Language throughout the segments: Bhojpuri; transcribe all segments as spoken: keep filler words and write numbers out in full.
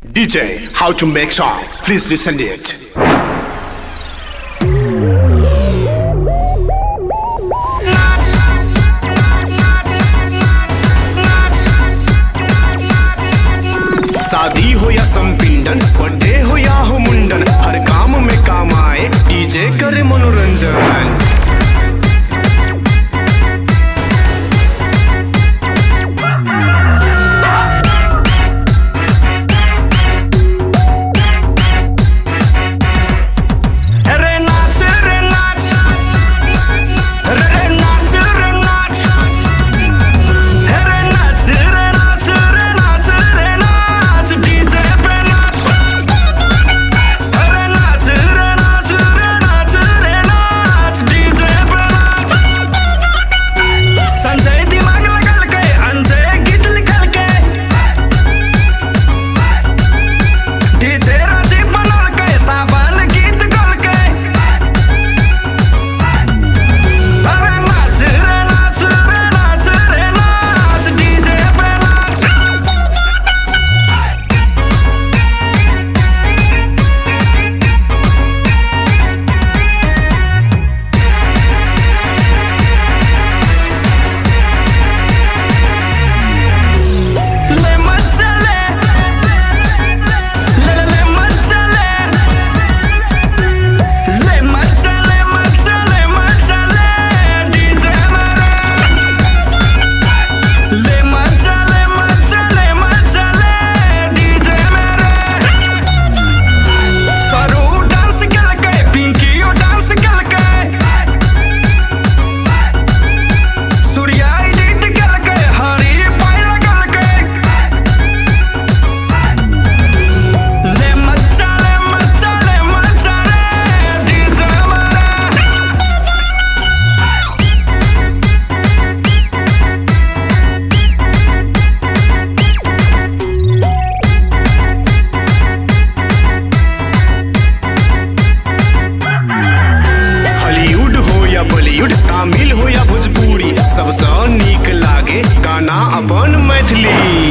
D J, how to make song? Please listen to it. शादी हो या संपिंडन, बर्थडे हो या हो मुंडन, हर काम में काम आए डीजे करे मनोरंजन। तमिल हो या भोजपुरी, सबसे नीक लागे गाना अपन Maithili.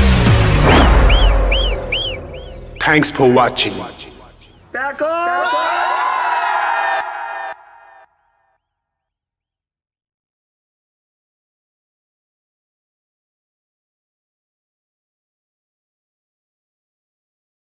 Thanks for watching. Back up!